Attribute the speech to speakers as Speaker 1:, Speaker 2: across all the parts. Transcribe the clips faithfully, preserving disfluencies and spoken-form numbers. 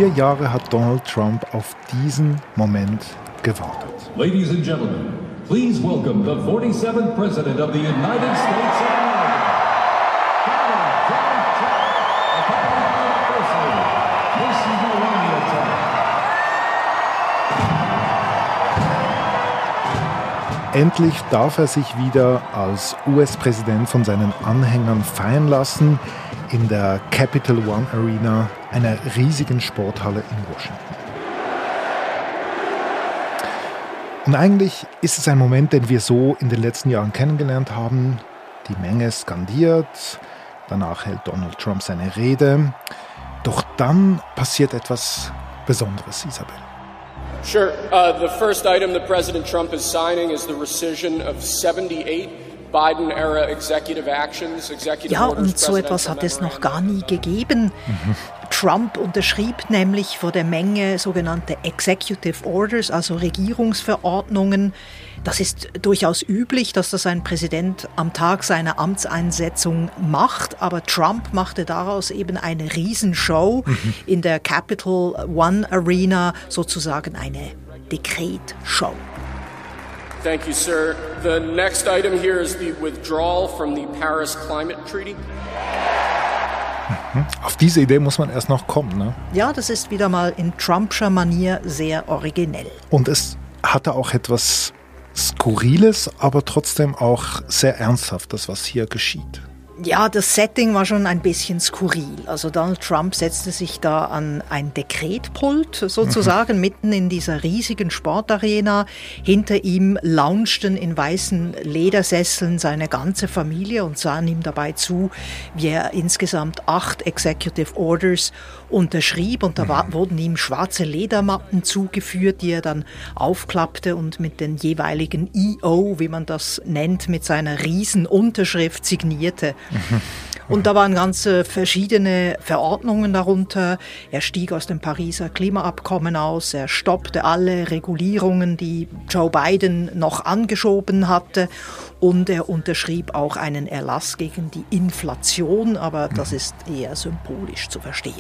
Speaker 1: Vier Jahre hat Donald Trump auf diesen Moment gewartet.
Speaker 2: Ladies and gentlemen, please welcome the forty-seventh President of the United States of America, Donald John Trump. Happy anniversary. This is Melania Trump.
Speaker 1: Endlich darf er sich wieder als U S-Präsident von seinen Anhängern feiern lassen in der Capital One Arena, einer riesigen Sporthalle in Washington. Und eigentlich ist es ein Moment, den wir so in den letzten Jahren kennengelernt haben. Die Menge skandiert, danach hält Donald Trump seine Rede. Doch dann passiert etwas Besonderes, Isabel.
Speaker 3: Sure. Uh, the first item that President Trump is signing is the rescission of seventy-eight Biden-era executive actions, executive
Speaker 4: ja,
Speaker 3: orders,
Speaker 4: und so etwas hat es noch gar nie gegeben. Mhm. Trump unterschrieb nämlich vor der Menge sogenannte Executive Orders, also Regierungsverordnungen. Das ist durchaus üblich, dass das ein Präsident am Tag seiner Amtseinsetzung macht. Aber Trump machte daraus eben eine Riesenshow mhm. in der Capital One Arena, sozusagen eine Dekretshow.
Speaker 3: Thank you, sir. The next item here is the withdrawal from the Paris Climate Treaty.
Speaker 1: Mhm. Auf diese Idee muss man erst noch kommen, ne?
Speaker 4: Ja, das ist wieder mal in Trumpscher Manier sehr originell.
Speaker 1: Und es hatte auch etwas Skurriles, aber trotzdem auch sehr Ernsthaftes, was hier geschieht.
Speaker 4: Ja, das Setting war schon ein bisschen skurril. Also Donald Trump setzte sich da an ein Dekretpult sozusagen, mhm. mitten in dieser riesigen Sportarena. Hinter ihm launchten in weißen Ledersesseln seine ganze Familie und sahen ihm dabei zu, wie er insgesamt acht Executive Orders unterschrieb. Und da war, mhm. wurden ihm schwarze Ledermappen zugeführt, die er dann aufklappte und mit den jeweiligen E O, wie man das nennt, mit seiner Riesenunterschrift signierte. Und da waren ganz verschiedene Verordnungen darunter. Er stieg aus dem Pariser Klimaabkommen aus, er stoppte alle Regulierungen, die Joe Biden noch angeschoben hatte, und er unterschrieb auch einen Erlass gegen die Inflation, aber das ist eher symbolisch zu verstehen.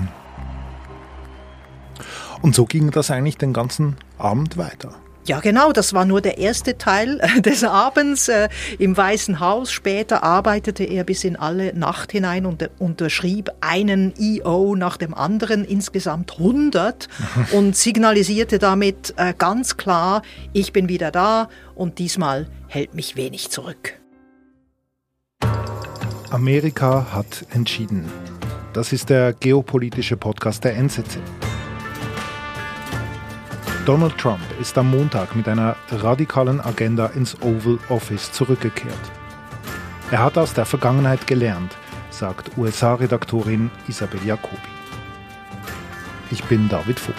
Speaker 1: Und so ging das eigentlich den ganzen Abend weiter.
Speaker 4: Ja, genau, das war nur der erste Teil des Abends äh, im Weißen Haus. Später arbeitete er bis in alle Nacht hinein und unterschrieb einen E O nach dem anderen, insgesamt hundert, und signalisierte damit äh, ganz klar, ich bin wieder da und diesmal hält mich wenig zurück.
Speaker 1: Amerika hat entschieden. Das ist der geopolitische Podcast der N Z Z. Donald Trump ist am Montag mit einer radikalen Agenda ins Oval Office zurückgekehrt. Er hat aus der Vergangenheit gelernt, sagt U S A-Redaktorin Isabel Jacobi. Ich bin David Vogel.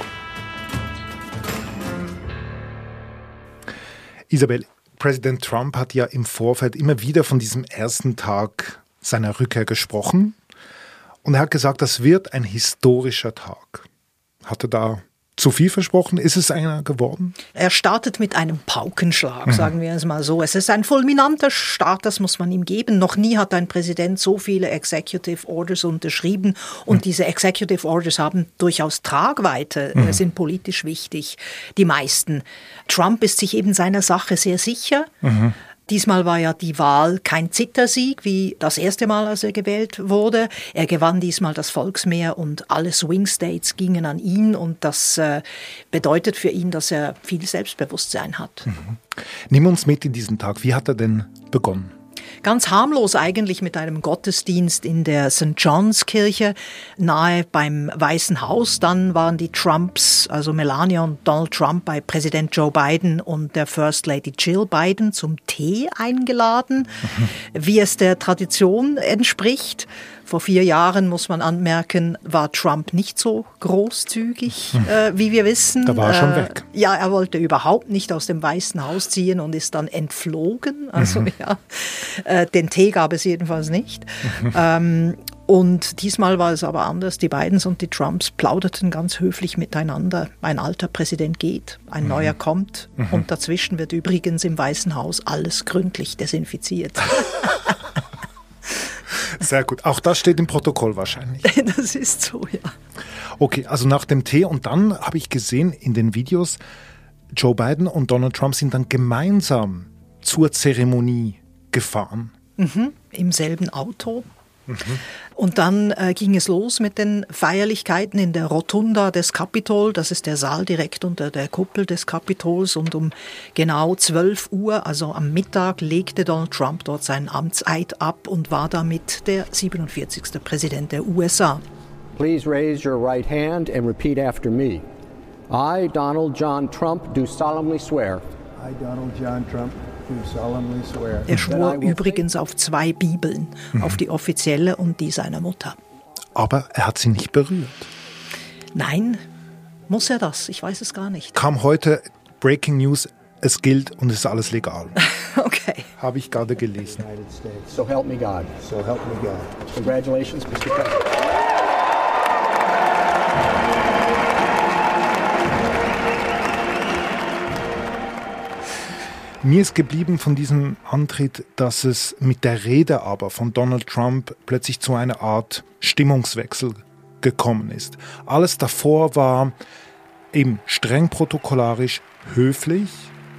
Speaker 1: Isabel, Präsident Trump hat ja im Vorfeld immer wieder von diesem ersten Tag seiner Rückkehr gesprochen. Und er hat gesagt, das wird ein historischer Tag. Hat er da zu viel versprochen? Ist es einer geworden?
Speaker 4: Er startet mit einem Paukenschlag, mhm. sagen wir es mal so. Es ist ein fulminanter Start, das muss man ihm geben. Noch nie hat ein Präsident so viele Executive Orders unterschrieben. Und mhm. diese Executive Orders haben durchaus Tragweite, mhm. sind politisch wichtig, die meisten. Trump ist sich eben seiner Sache sehr sicher. Mhm. Diesmal war ja die Wahl kein Zittersieg, wie das erste Mal, als er gewählt wurde. Er gewann diesmal das Volksmehr und alle Swing States gingen an ihn. Und das äh, bedeutet für ihn, dass er viel Selbstbewusstsein hat.
Speaker 1: Mhm. Nimm uns mit in diesen Tag. Wie hat er denn begonnen?
Speaker 4: Ganz harmlos eigentlich mit einem Gottesdienst in der Sankt John's Kirche nahe beim Weißen Haus. Dann waren die Trumps, also Melania und Donald Trump, bei Präsident Joe Biden und der First Lady Jill Biden zum Tee eingeladen, mhm. wie es der Tradition entspricht. Vor vier Jahren, muss man anmerken, war Trump nicht so großzügig, hm. äh, wie wir wissen.
Speaker 1: Da war er schon
Speaker 4: äh,
Speaker 1: weg.
Speaker 4: Ja, er wollte überhaupt nicht aus dem Weißen Haus ziehen und ist dann entflogen. Also mhm. ja, äh, den Tee gab es jedenfalls nicht. Mhm. Ähm, und diesmal war es aber anders. Die Bidens und die Trumps plauderten ganz höflich miteinander. Ein alter Präsident geht, ein mhm. neuer kommt. Mhm. Und dazwischen wird übrigens im Weißen Haus alles gründlich desinfiziert.
Speaker 1: Sehr gut. Auch das steht im Protokoll wahrscheinlich.
Speaker 4: Das ist so, ja.
Speaker 1: Okay, also nach dem Tee und dann habe ich gesehen in den Videos, Joe Biden und Donald Trump sind dann gemeinsam zur Zeremonie gefahren.
Speaker 4: Mhm, im selben Auto. Mhm. Und dann äh, ging es los mit den Feierlichkeiten in der Rotunda des Capitol. Das ist der Saal direkt unter der Kuppel des Capitols. Und um genau zwölf Uhr, also am Mittag, legte Donald Trump dort seinen Amtseid ab und war damit der siebenundvierzigste Präsident der U S A.
Speaker 5: Please raise your right hand and repeat after me. I, Donald John Trump, do solemnly swear.
Speaker 6: I, Donald John Trump, do solemnly swear.
Speaker 4: Er schwor übrigens auf zwei Bibeln, mhm. auf die offizielle und die seiner Mutter.
Speaker 1: Aber er hat sie nicht berührt.
Speaker 4: Nein, muss er das? Ich weiß es gar nicht.
Speaker 1: Kam heute Breaking News, es gilt und es ist alles legal.
Speaker 4: Okay.
Speaker 1: Habe ich gerade gelesen.
Speaker 5: So help me God.
Speaker 6: So help me God.
Speaker 5: Congratulations, Mister President.
Speaker 1: Mir ist geblieben von diesem Antritt, dass es mit der Rede aber von Donald Trump plötzlich zu einer Art Stimmungswechsel gekommen ist. Alles davor war eben streng protokollarisch, höflich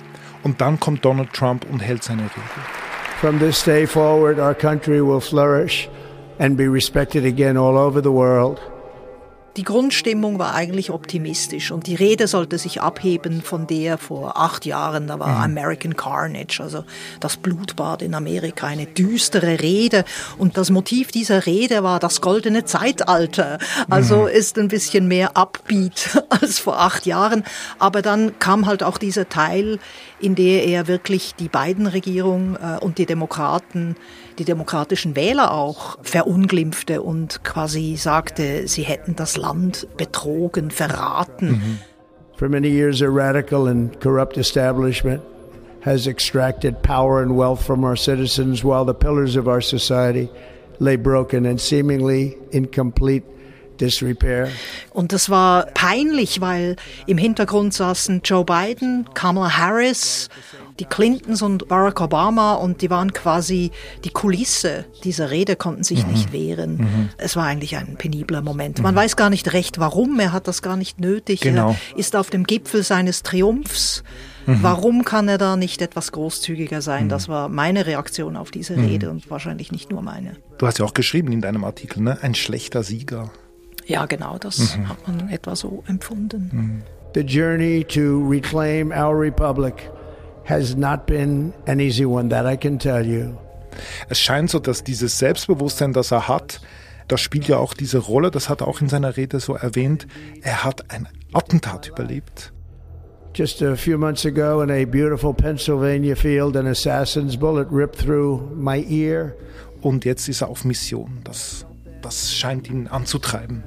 Speaker 1: und dann kommt Donald Trump und hält seine Rede.
Speaker 6: From this day forward, our country will flourish and be respected again all over the world.
Speaker 4: Die Grundstimmung war eigentlich optimistisch und die Rede sollte sich abheben von der vor acht Jahren, da war mhm. American Carnage, also das Blutbad in Amerika, eine düstere Rede und das Motiv dieser Rede war das goldene Zeitalter, also mhm. ist ein bisschen mehr upbeat als vor acht Jahren, aber dann kam halt auch dieser Teil, in der er wirklich die Biden-Regierung äh, und die Demokraten, die demokratischen Wähler auch verunglimpfte und quasi sagte, sie hätten das Land betrogen, verraten.
Speaker 6: Mhm. For many years, a radical and corrupt establishment has extracted power and wealth from our citizens while the pillars of our society lay broken and seemingly in complete disrepair.
Speaker 4: Und das war peinlich, weil im Hintergrund saßen Joe Biden, Kamala Harris, die Clintons und Barack Obama und die waren quasi die Kulisse dieser Rede, konnten sich mhm. nicht wehren. Mhm. Es war eigentlich ein penibler Moment. Man mhm. weiß gar nicht recht, warum. Er hat das gar nicht nötig.
Speaker 1: Genau.
Speaker 4: Er ist auf dem Gipfel seines Triumphs. Mhm. Warum kann er da nicht etwas großzügiger sein? Mhm. Das war meine Reaktion auf diese Rede mhm. und wahrscheinlich nicht nur meine.
Speaker 1: Du hast ja auch geschrieben in deinem Artikel, ne? Ein schlechter Sieger.
Speaker 4: Ja, genau, das mhm. hat man etwa so empfunden.
Speaker 6: Mhm. The journey to reclaim our republic has not been an easy one, that I can tell you.
Speaker 1: Es scheint so, dass dieses Selbstbewusstsein, das er hat, das spielt ja auch diese Rolle, das hat er auch in seiner Rede so erwähnt, er hat ein Attentat überlebt.
Speaker 6: Just a few months ago in a beautiful Pennsylvania field, an assassin's bullet ripped through my ear.
Speaker 1: Und jetzt ist er auf Mission, das, das scheint ihn anzutreiben.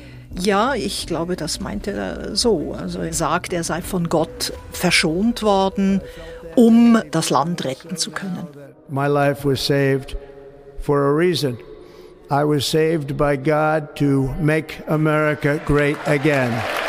Speaker 4: Ja, ich glaube, das meinte er so. Also er sagt, er sei von Gott verschont worden, um das Land retten zu können.
Speaker 6: My life was saved for a reason. I was saved by God to make America great again.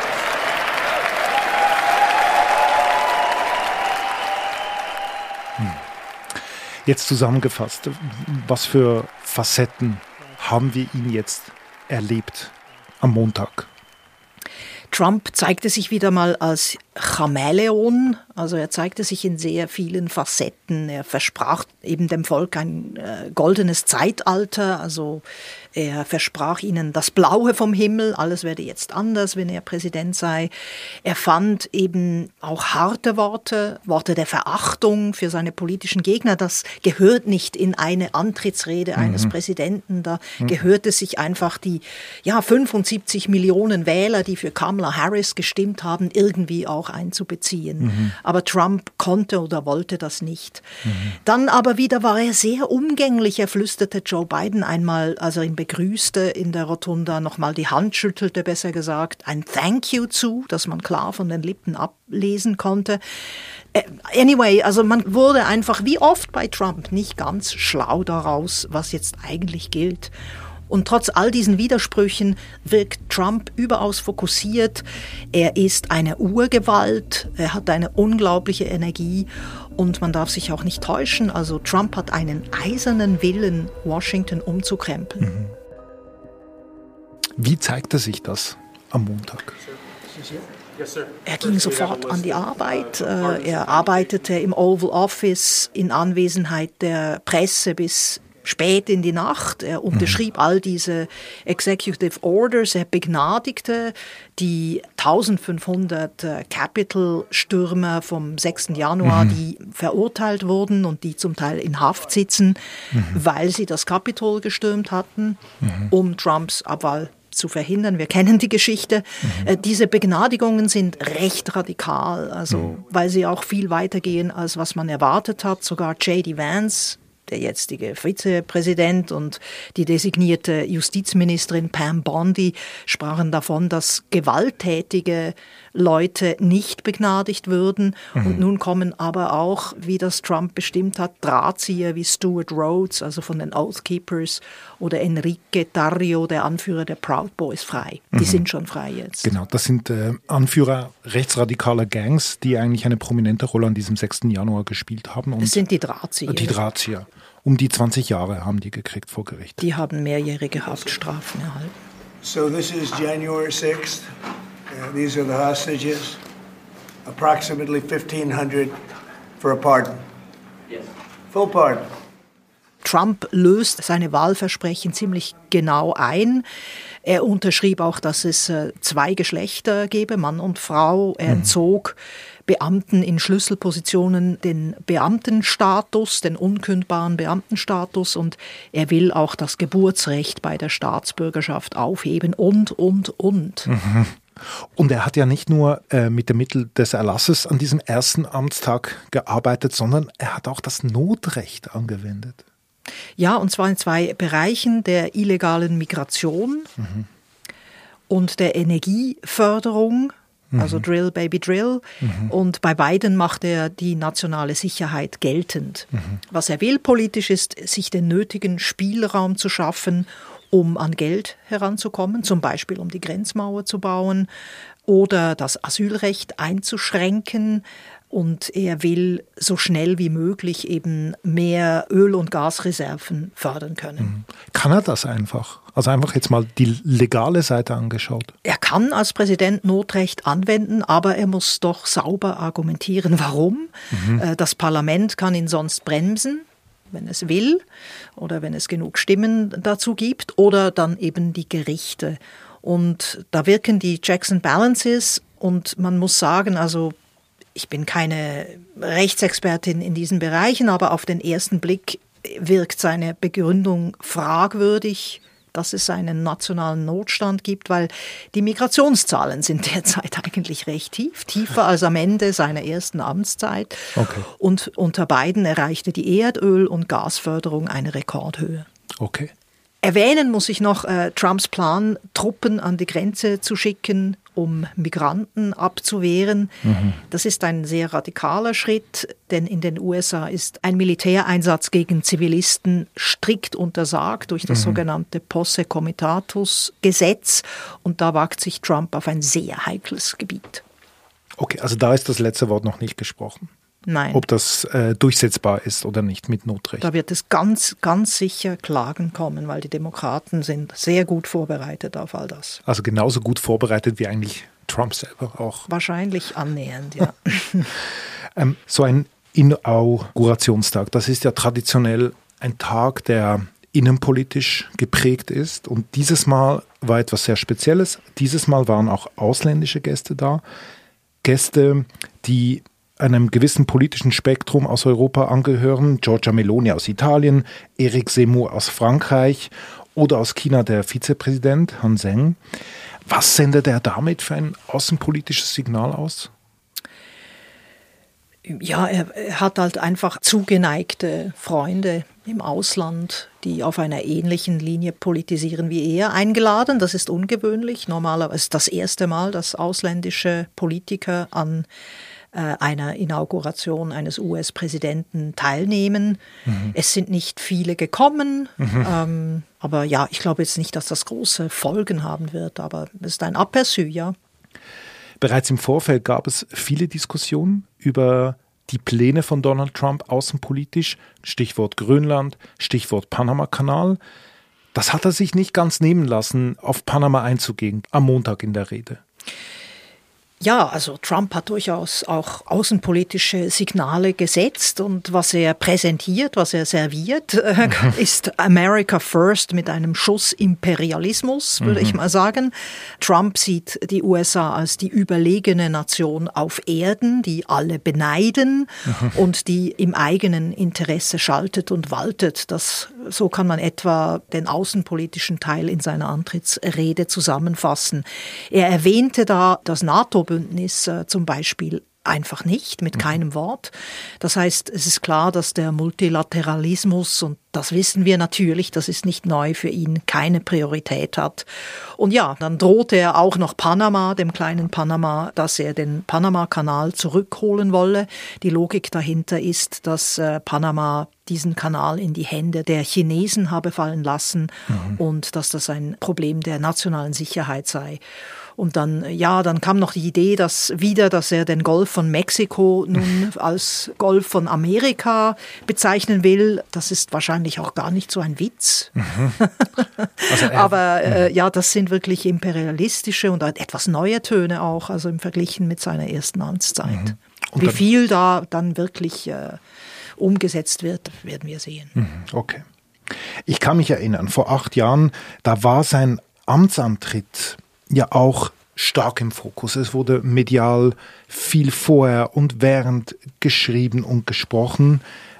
Speaker 1: Hm. Jetzt zusammengefasst, was für Facetten haben wir ihn jetzt erlebt am Montag?
Speaker 4: Trump zeigte sich wieder mal als Chamäleon, also er zeigte sich in sehr vielen Facetten. Er versprach eben dem Volk ein äh, goldenes Zeitalter, also er versprach ihnen das Blaue vom Himmel, alles werde jetzt anders, wenn er Präsident sei. Er fand eben auch harte Worte, Worte der Verachtung für seine politischen Gegner. Das gehört nicht in eine Antrittsrede mhm. eines Präsidenten. Da mhm. gehört es sich einfach die ja, fünfundsiebzig Millionen Wähler, die für Kamala Harris gestimmt haben, irgendwie auch einzubeziehen. Mhm. Aber Trump konnte oder wollte das nicht. Mhm. Dann aber wieder war er sehr umgänglich. Er flüsterte Joe Biden einmal, als er ihn begrüßte in der Rotunda, nochmal die Hand schüttelte, besser gesagt, ein Thank you zu, das man klar von den Lippen ablesen konnte. Anyway, also man wurde einfach, wie oft bei Trump, nicht ganz schlau daraus, was jetzt eigentlich gilt. Und trotz all diesen Widersprüchen wirkt Trump überaus fokussiert. Er ist eine Urgewalt, er hat eine unglaubliche Energie und man darf sich auch nicht täuschen. Also Trump hat einen eisernen Willen, Washington umzukrempeln.
Speaker 1: Mhm. Wie zeigte sich das am Montag?
Speaker 4: Er ging sofort an die Arbeit. Er arbeitete im Oval Office in Anwesenheit der Presse bis spät in die Nacht. Er unterschrieb all diese Executive Orders. Er begnadigte die eintausendfünfhundert Capitol-Stürmer vom sechsten Januar, mhm. die verurteilt wurden und die zum Teil in Haft sitzen, mhm. weil sie das Capitol gestürmt hatten, mhm. um Trumps Abwahl zu verhindern. Wir kennen die Geschichte. Mhm. Äh, diese Begnadigungen sind recht radikal, also mhm. weil sie auch viel weitergehen, als was man erwartet hat. Sogar J D Vance, der jetzige Vizepräsident, und die designierte Justizministerin Pam Bondi sprachen davon, dass gewalttätige Leute nicht begnadigt würden. Mhm. Und nun kommen aber auch, wie das Trump bestimmt hat, Drahtzieher wie Stuart Rhodes, also von den Oath Keepers, oder Enrique Tarrio, der Anführer der Proud Boys, frei. Die mhm. sind schon frei jetzt.
Speaker 1: Genau, das sind äh, Anführer rechtsradikaler Gangs, die eigentlich eine prominente Rolle an diesem sechsten Januar gespielt haben. Und
Speaker 4: das sind die Drahtzieher.
Speaker 1: Die Drahtzieher. Um die zwanzig Jahre haben die gekriegt vor Gericht.
Speaker 4: Die haben mehrjährige Haftstrafen erhalten.
Speaker 6: So this is January sixth. Uh, these are the hostages. Approximately fifteen hundred for a pardon. Yes. Full pardon.
Speaker 4: Trump löst seine Wahlversprechen ziemlich genau ein. Er unterschrieb auch, dass es zwei Geschlechter gebe, Mann und Frau. Er entzog Beamten in Schlüsselpositionen den Beamtenstatus, den unkündbaren Beamtenstatus, und er will auch das Geburtsrecht bei der Staatsbürgerschaft aufheben und, und, und.
Speaker 1: Mhm. Und er hat ja nicht nur äh, mit dem Mittel des Erlasses an diesem ersten Amtstag gearbeitet, sondern er hat auch das Notrecht angewendet.
Speaker 4: Ja, und zwar in zwei Bereichen, der illegalen Migration mhm. und der Energieförderung, mhm. also Drill, Baby, Drill. Mhm. Und bei beiden macht er die nationale Sicherheit geltend. Mhm. Was er will politisch ist, sich den nötigen Spielraum zu schaffen, um an Geld heranzukommen, zum Beispiel um die Grenzmauer zu bauen oder das Asylrecht einzuschränken. Und er will so schnell wie möglich eben mehr Öl- und Gasreserven fördern können.
Speaker 1: Kann er das einfach? Also einfach jetzt mal die legale Seite angeschaut.
Speaker 4: Er kann als Präsident Notrecht anwenden, aber er muss doch sauber argumentieren, warum. Mhm. Das Parlament kann ihn sonst bremsen, wenn es will oder wenn es genug Stimmen dazu gibt, oder dann eben die Gerichte. Und da wirken die Checks and Balances, und man muss sagen, also ich bin keine Rechtsexpertin in diesen Bereichen, aber auf den ersten Blick wirkt seine Begründung fragwürdig, dass es einen nationalen Notstand gibt, weil die Migrationszahlen sind derzeit eigentlich recht tief, tiefer als am Ende seiner ersten Amtszeit. Okay. Und unter Biden erreichte die Erdöl- und Gasförderung eine Rekordhöhe.
Speaker 1: Okay.
Speaker 4: Erwähnen muss ich noch äh, Trumps Plan, Truppen an die Grenze zu schicken, um Migranten abzuwehren. Mhm. Das ist ein sehr radikaler Schritt, denn in den U S A ist ein Militäreinsatz gegen Zivilisten strikt untersagt durch das mhm. sogenannte Posse Comitatus-Gesetz, und da wagt sich Trump auf ein sehr heikles Gebiet.
Speaker 1: Okay, also da ist das letzte Wort noch nicht gesprochen.
Speaker 4: Nein.
Speaker 1: Ob das äh, durchsetzbar ist oder nicht mit Notrecht.
Speaker 4: Da wird es ganz, ganz sicher Klagen kommen, weil die Demokraten sind sehr gut vorbereitet auf all das.
Speaker 1: Also genauso gut vorbereitet wie eigentlich Trump selber auch.
Speaker 4: Wahrscheinlich annähernd, ja.
Speaker 1: ähm, so ein Inaugurationstag, das ist ja traditionell ein Tag, der innenpolitisch geprägt ist. Und dieses Mal war etwas sehr Spezielles. Dieses Mal waren auch ausländische Gäste da. Gäste, die einem gewissen politischen Spektrum aus Europa angehören. Giorgia Meloni aus Italien, Eric Zemmour aus Frankreich oder aus China der Vizepräsident Han Zheng. Was sendet er damit für ein außenpolitisches Signal aus?
Speaker 4: Ja, er, er hat halt einfach zugeneigte Freunde im Ausland, die auf einer ähnlichen Linie politisieren wie er, eingeladen. Das ist ungewöhnlich. Normalerweise ist das erste Mal, dass ausländische Politiker an äh, einer Inauguration eines U S-Präsidenten teilnehmen. Mhm. Es sind nicht viele gekommen, mhm. ähm, aber ja, ich glaube jetzt nicht, dass das große Folgen haben wird, aber es ist ein Aperçu, ja.
Speaker 1: Bereits im Vorfeld gab es viele Diskussionen über die Pläne von Donald Trump außenpolitisch, Stichwort Grönland, Stichwort Panama-Kanal. Das hat er sich nicht ganz nehmen lassen, auf Panama einzugehen, am Montag in der Rede.
Speaker 4: Ja, also Trump hat durchaus auch außenpolitische Signale gesetzt und was er präsentiert, was er serviert, äh, ist America First mit einem Schuss Imperialismus, würde mhm. ich mal sagen. Trump sieht die U S A als die überlegene Nation auf Erden, die alle beneiden mhm. und die im eigenen Interesse schaltet und waltet. Das, so kann man etwa den außenpolitischen Teil in seiner Antrittsrede zusammenfassen. Er erwähnte da das NATO-Bündnis äh, zum Beispiel einfach nicht, mit keinem Wort. Das heißt, es ist klar, dass der Multilateralismus, und das wissen wir natürlich, das ist nicht neu für ihn, keine Priorität hat. Und ja, dann drohte er auch noch Panama, dem kleinen Panama, dass er den Panama-Kanal zurückholen wolle. Die Logik dahinter ist, dass äh, Panama diesen Kanal in die Hände der Chinesen habe fallen lassen mhm. und dass das ein Problem der nationalen Sicherheit sei. Und dann, ja, dann kam noch die Idee, dass wieder, dass er den Golf von Mexiko nun als Golf von Amerika bezeichnen will. Das ist wahrscheinlich auch gar nicht so ein Witz. Mhm. Also Aber äh, ja, das sind wirklich imperialistische und etwas neue Töne auch, also im Verglichen mit seiner ersten Amtszeit. Mhm. Wie viel da dann wirklich äh, umgesetzt wird, werden wir sehen.
Speaker 1: Okay. Ich kann mich erinnern, vor acht Jahren, da war sein Amtsantritt ja auch stark im Fokus. Es wurde medial viel vorher und während geschrieben und gesprochen.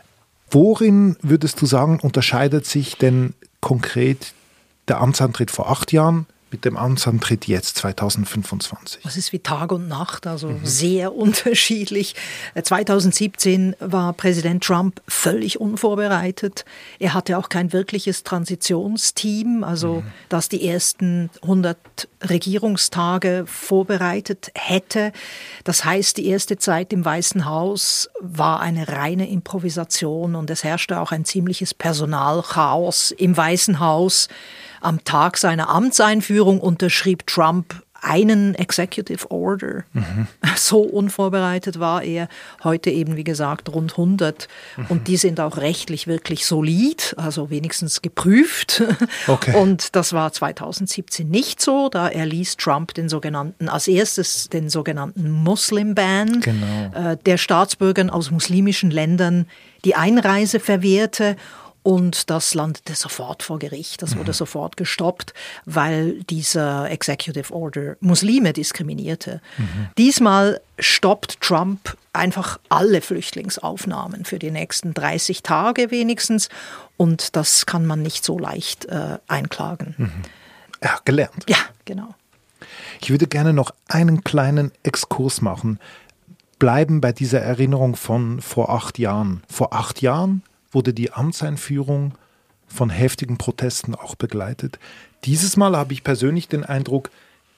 Speaker 1: Worin, würdest du sagen, unterscheidet sich denn konkret der Amtsantritt vor acht Jahren mit dem Amtsantritt jetzt zweitausendfünfundzwanzig?
Speaker 4: Das ist wie Tag und Nacht, also mhm. sehr unterschiedlich. zweitausendsiebzehn war Präsident Trump völlig unvorbereitet. Er hatte auch kein wirkliches Transitionsteam, also mhm. das die ersten hundert Regierungstage vorbereitet hätte. Das heißt, die erste Zeit im Weißen Haus war eine reine Improvisation und es herrschte auch ein ziemliches Personalchaos im Weißen Haus. Am Tag seiner Amtseinführung unterschrieb Trump einen Executive Order. Mhm. So unvorbereitet war er. Heute eben, wie gesagt, rund hundert. Mhm. Und die sind auch rechtlich wirklich solid, also wenigstens geprüft. Okay. Und das war zweitausendsiebzehn nicht so. Da erließ Trump den sogenannten, als erstes den sogenannten Muslim-Ban, genau. äh, der Staatsbürgern aus muslimischen Ländern die Einreise verwehrte. Und das landete sofort vor Gericht. Das wurde mhm. sofort gestoppt, weil dieser Executive Order Muslime diskriminierte. Mhm. Diesmal stoppt Trump einfach alle Flüchtlingsaufnahmen für die nächsten dreißig Tage wenigstens. Und das kann man nicht so leicht äh, einklagen.
Speaker 1: Mhm. Er hat gelernt.
Speaker 4: Ja, genau.
Speaker 1: Ich würde gerne noch einen kleinen Exkurs machen. Bleiben bei dieser Erinnerung von vor acht Jahren. Vor acht Jahren wurde die Amtseinführung von heftigen Protesten auch begleitet. Dieses Mal habe ich persönlich den Eindruck,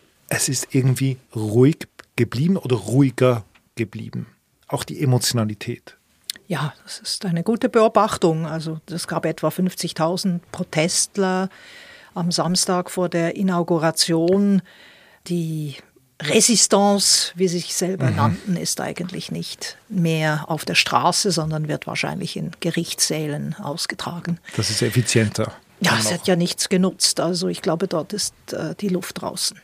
Speaker 1: es ist irgendwie ruhig geblieben oder ruhiger geblieben. Auch die Emotionalität.
Speaker 4: Ja, das ist eine gute Beobachtung. Also es gab etwa fünfzigtausend Protestler am Samstag vor der Inauguration. Die Resistance, wie sie sich selber mhm. nannten, ist eigentlich nicht mehr auf der Straße, sondern wird wahrscheinlich in Gerichtssälen ausgetragen.
Speaker 1: Das ist effizienter.
Speaker 4: Ja, es hat ja nichts genutzt. Also ich glaube, dort ist äh, die Luft draußen.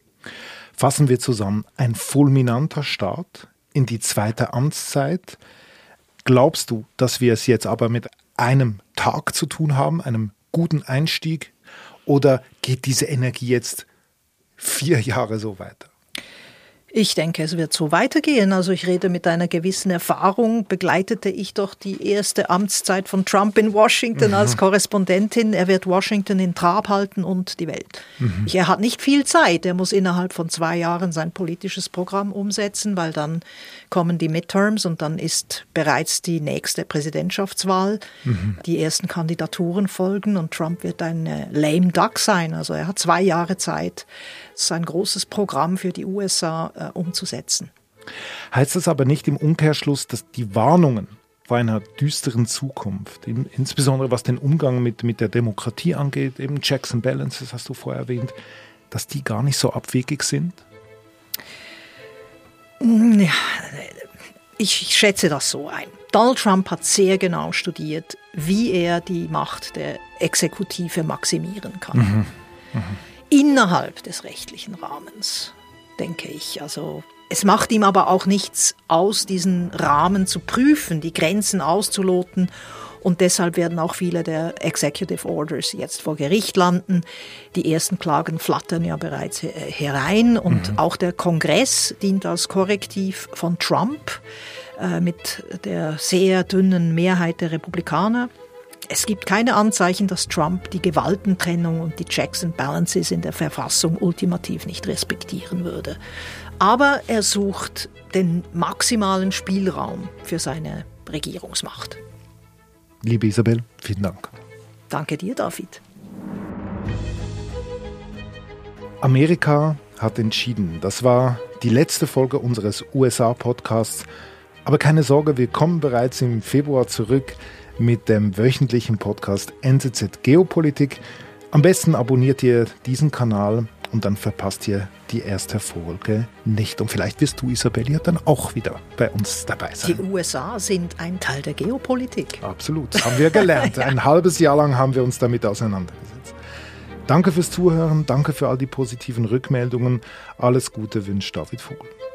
Speaker 1: Fassen wir zusammen. Ein fulminanter Start in die zweite Amtszeit. Glaubst du, dass wir es jetzt aber mit einem Tag zu tun haben, einem guten Einstieg? Oder geht diese Energie jetzt vier Jahre so weiter?
Speaker 4: Ich denke, es wird so weitergehen. Also ich rede mit einer gewissen Erfahrung. Begleitete ich doch die erste Amtszeit von Trump in Washington mhm. als Korrespondentin. Er wird Washington in Trab halten und die Welt. Mhm. Er hat nicht viel Zeit. Er muss innerhalb von zwei Jahren sein politisches Programm umsetzen, weil dann kommen die Midterms und dann ist bereits die nächste Präsidentschaftswahl. Mhm. Die ersten Kandidaturen folgen und Trump wird ein äh, lame duck sein. Also er hat zwei Jahre Zeit, sein großes Programm für die U S A äh, umzusetzen.
Speaker 1: Heißt das aber nicht im Umkehrschluss, dass die Warnungen vor einer düsteren Zukunft, insbesondere was den Umgang mit, mit der Demokratie angeht, eben Checks and Balances, hast du vorher erwähnt, dass die gar nicht so abwegig sind?
Speaker 4: Ja, ich schätze das so ein. Donald Trump hat sehr genau studiert, wie er die Macht der Exekutive maximieren kann. Mhm. Mhm. Innerhalb des rechtlichen Rahmens, denke ich. Also es macht ihm aber auch nichts aus, diesen Rahmen zu prüfen, die Grenzen auszuloten. Und deshalb werden auch viele der Executive Orders jetzt vor Gericht landen. Die ersten Klagen flattern ja bereits herein. Und mhm. auch der Kongress dient als Korrektiv von Trump äh, mit der sehr dünnen Mehrheit der Republikaner. Es gibt keine Anzeichen, dass Trump die Gewaltentrennung und die Checks and Balances in der Verfassung ultimativ nicht respektieren würde. Aber er sucht den maximalen Spielraum für seine Regierungsmacht.
Speaker 1: Liebe Isabel, vielen Dank.
Speaker 4: Danke dir, David.
Speaker 1: Amerika hat entschieden. Das war die letzte Folge unseres U S A-Podcasts. Aber keine Sorge, wir kommen bereits im Februar zurück mit dem wöchentlichen Podcast N Z Z Geopolitik. Am besten abonniert ihr diesen Kanal und dann verpasst ihr die erste Folge nicht. Und vielleicht wirst du, Isabel, ja dann auch wieder bei uns dabei sein.
Speaker 4: Die U S A sind ein Teil der Geopolitik.
Speaker 1: Absolut, das haben wir gelernt. ja. Ein halbes Jahr lang haben wir uns damit auseinandergesetzt. Danke fürs Zuhören, danke für all die positiven Rückmeldungen. Alles Gute wünscht David Vogel.